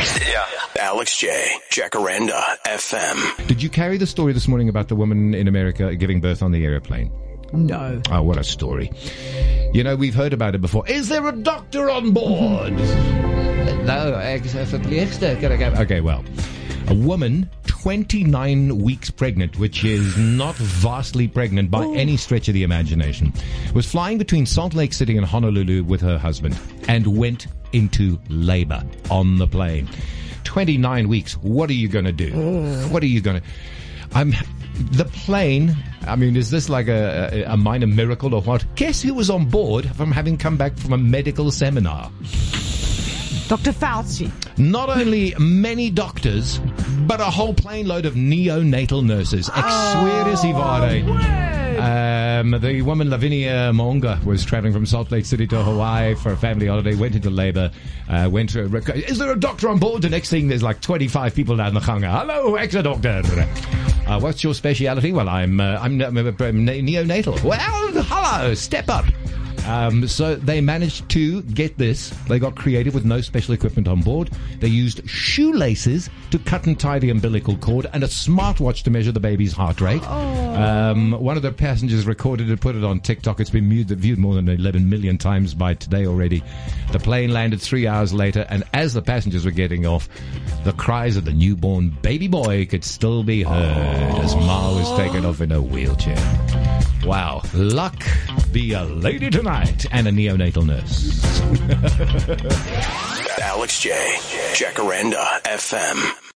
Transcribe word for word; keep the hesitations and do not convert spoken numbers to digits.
Yeah. Alex J. Jacaranda F M. Did you carry the story this morning about the woman in America giving birth on the airplane? No. Oh, what a story. You know, we've heard about it before. Is there a doctor on board? No, ek is 'n verpleegster. Kan ek- Okay, well, a woman twenty-nine weeks pregnant, which is not vastly pregnant by Ooh. any stretch of the imagination, was flying between Salt Lake City and Honolulu with her husband and went into labor on the plane. twenty-nine weeks. What are you going to do? Mm. What are you going to... I'm... The plane, I mean, is this like a, a, a minor miracle or what? Guess who was on board from having come back from a medical seminar? Doctor Fauci. Not only many doctors, but a whole plane load of neonatal nurses. Ex-Sueris Ivare. Um, the woman Lavinia Monga was traveling from Salt Lake City to Hawaii for a family holiday, went into labor, uh, went to... Is there a doctor on board? The next thing, there's like twenty-five people down the changa. Hello, ex-doctor. Uh, what's your speciality? Well, I'm, uh, I'm, I'm, I'm neonatal. Well, hello, step up. Um, so they managed to get this. They got creative with no special equipment on board. They used shoelaces to cut and tie the umbilical cord and a smartwatch to measure the baby's heart rate. Oh. Um, one of the passengers recorded it, put it on TikTok. It's been viewed, viewed more than eleven million times by today already. The plane landed three hours later, and as the passengers were getting off, the cries of the newborn baby boy could still be heard oh. as Ma was taken off in a wheelchair. Wow. Luck be a lady tonight and a neonatal nurse. Alex J. Jacaranda F M.